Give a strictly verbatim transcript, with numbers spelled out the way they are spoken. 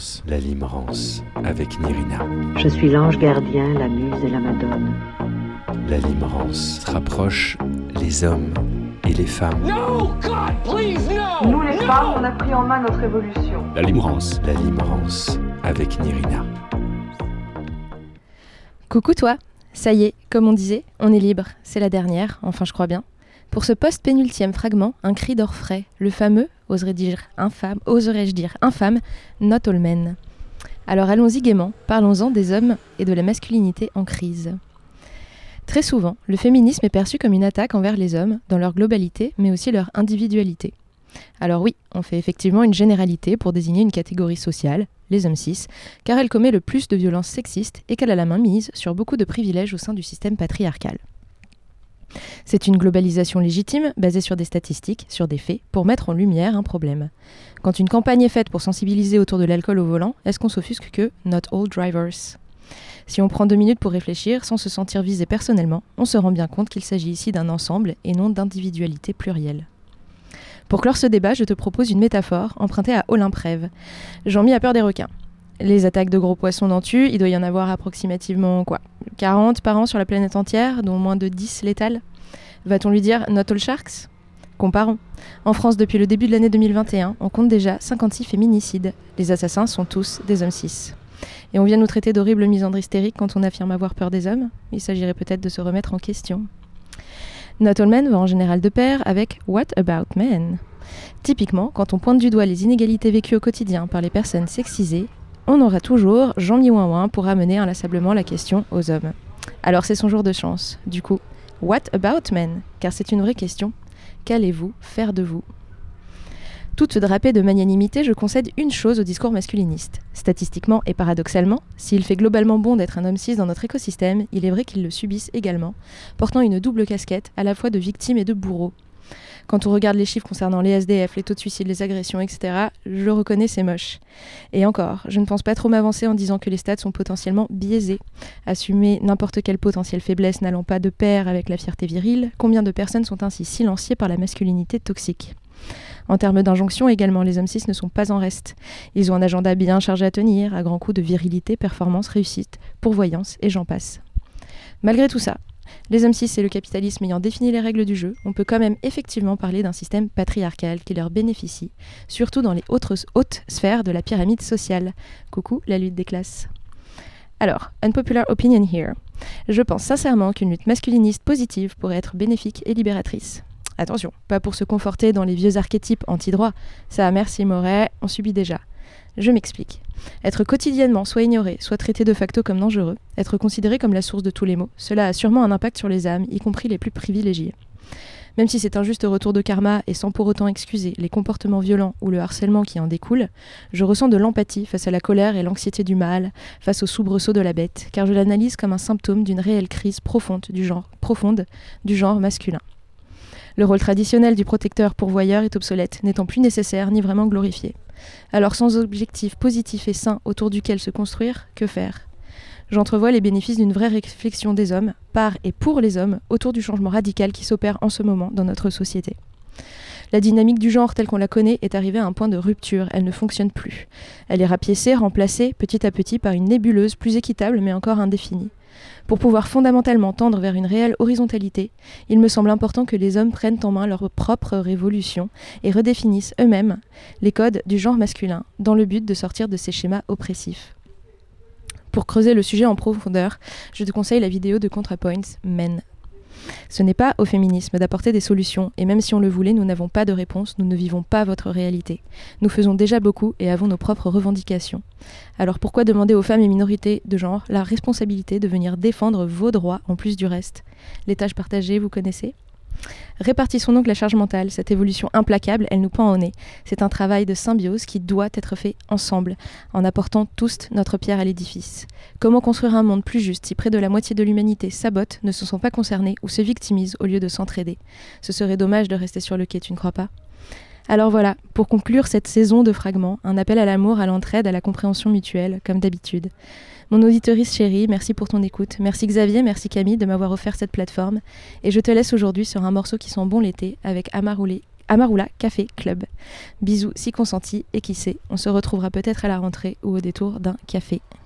La limerence avec Nirina. Je suis l'ange gardien, la muse et la madone. La limerence rapproche les hommes et les femmes. No, God, please, no! Nous les no! femmes, on a pris en main notre évolution. La limerence. La limerence avec Nirina. Coucou toi, ça y est, comme on disait, on est libre, c'est la dernière, enfin je crois bien. Pour ce post-pénultième fragment, un cri d'orfraie, le fameux, oserais-je dire infâme, oserais-je dire infâme, Not All Men. Alors allons-y gaiement, parlons-en des hommes et de la masculinité en crise. Très souvent, le féminisme est perçu comme une attaque envers les hommes, dans leur globalité, mais aussi leur individualité. Alors oui, on fait effectivement une généralité pour désigner une catégorie sociale, les hommes cis, car elle commet le plus de violences sexistes et qu'elle a la main mise sur beaucoup de privilèges au sein du système patriarcal. C'est une globalisation légitime, basée sur des statistiques, sur des faits, pour mettre en lumière un problème. Quand une campagne est faite pour sensibiliser autour de l'alcool au volant, est-ce qu'on s'offusque que « not all drivers ». Si on prend deux minutes pour réfléchir, sans se sentir visé personnellement, on se rend bien compte qu'il s'agit ici d'un ensemble et non d'individualité plurielle. Pour clore ce débat, je te propose une métaphore empruntée à Olympe Rêve. Jean-Mi a peur des requins. Les attaques de gros poissons n'en tuent, il doit y en avoir approximativement quoi, quarante par an sur la planète entière, dont moins de dix létales. Va-t-on lui dire « not all sharks » ? Comparons. En France, depuis le début de l'année deux mille vingt et un, on compte déjà cinquante-six féminicides. Les assassins sont tous des hommes cis. Et on vient nous traiter d'horribles misandres hystériques quand on affirme avoir peur des hommes ? Il s'agirait peut-être de se remettre en question. Not all men va en général de pair avec « what about men ?» Typiquement, quand on pointe du doigt les inégalités vécues au quotidien par les personnes sexisées, on aura toujours Jean-Mi Ouin-Ouin pour ramener inlassablement la question aux hommes. Alors c'est son jour de chance. Du coup, what about men ? Car c'est une vraie question. Qu'allez-vous faire de vous ? Toute drapée de magnanimité, je concède une chose au discours masculiniste. Statistiquement et paradoxalement, s'il fait globalement bon d'être un homme cis dans notre écosystème, il est vrai qu'il le subisse également, portant une double casquette, à la fois de victime et de bourreau. Quand on regarde les chiffres concernant les S D F, les taux de suicide, les agressions, et cetera, je reconnais, c'est moche. Et encore, je ne pense pas trop m'avancer en disant que les stats sont potentiellement biaisés. Assumer n'importe quelle potentielle faiblesse n'allant pas de pair avec la fierté virile, combien de personnes sont ainsi silenciées par la masculinité toxique ? En termes d'injonction également, les hommes cis ne sont pas en reste. Ils ont un agenda bien chargé à tenir, à grands coups de virilité, performance, réussite, pourvoyance, et j'en passe. Malgré tout ça, les hommes cis et le capitalisme ayant défini les règles du jeu, on peut quand même effectivement parler d'un système patriarcal qui leur bénéficie, surtout dans les hautes, hautes sphères de la pyramide sociale. Coucou la lutte des classes. Alors, unpopular opinion here. Je pense sincèrement qu'une lutte masculiniste positive pourrait être bénéfique et libératrice. Attention, pas pour se conforter dans les vieux archétypes anti-droit. Ça, merci Moret, on subit déjà. Je m'explique. Être quotidiennement soit ignoré, soit traité de facto comme dangereux, être considéré comme la source de tous les maux, cela a sûrement un impact sur les âmes, y compris les plus privilégiés. Même si c'est un juste retour de karma et sans pour autant excuser les comportements violents ou le harcèlement qui en découle, je ressens de l'empathie face à la colère et l'anxiété du mâle, face au soubresaut de la bête, car je l'analyse comme un symptôme d'une réelle crise profonde du genre, profonde du genre masculin. Le rôle traditionnel du protecteur pourvoyeur est obsolète, n'étant plus nécessaire ni vraiment glorifié. Alors sans objectif positif et sain autour duquel se construire, que faire ? J'entrevois les bénéfices d'une vraie réflexion des hommes, par et pour les hommes, autour du changement radical qui s'opère en ce moment dans notre société. La dynamique du genre telle qu'on la connaît est arrivée à un point de rupture, elle ne fonctionne plus. Elle est rapiécée, remplacée petit à petit par une nébuleuse plus équitable mais encore indéfinie. Pour pouvoir fondamentalement tendre vers une réelle horizontalité, il me semble important que les hommes prennent en main leur propre révolution et redéfinissent eux-mêmes les codes du genre masculin dans le but de sortir de ces schémas oppressifs. Pour creuser le sujet en profondeur, je te conseille la vidéo de ContraPoints Men. Ce n'est pas au féminisme d'apporter des solutions, et même si on le voulait, nous n'avons pas de réponse, nous ne vivons pas votre réalité. Nous faisons déjà beaucoup et avons nos propres revendications. Alors pourquoi demander aux femmes et minorités de genre la responsabilité de venir défendre vos droits en plus du reste ? Les tâches partagées, vous connaissez ? Répartissons donc la charge mentale, cette évolution implacable, elle nous pend au nez. C'est un travail de symbiose qui doit être fait ensemble, en apportant tous notre pierre à l'édifice. Comment construire un monde plus juste si près de la moitié de l'humanité sabote, ne se sent pas concernés ou se victimise au lieu de s'entraider ? Ce serait dommage de rester sur le quai, tu ne crois pas ? Alors voilà, pour conclure cette saison de fragments, un appel à l'amour, à l'entraide, à la compréhension mutuelle, comme d'habitude. Mon auditrice chérie, merci pour ton écoute. Merci Xavier, merci Camille de m'avoir offert cette plateforme. Et je te laisse aujourd'hui sur un morceau qui sent bon l'été avec Amarulé Amarula Café Club. Bisous si consenti et qui sait, on se retrouvera peut-être à la rentrée ou au détour d'un café.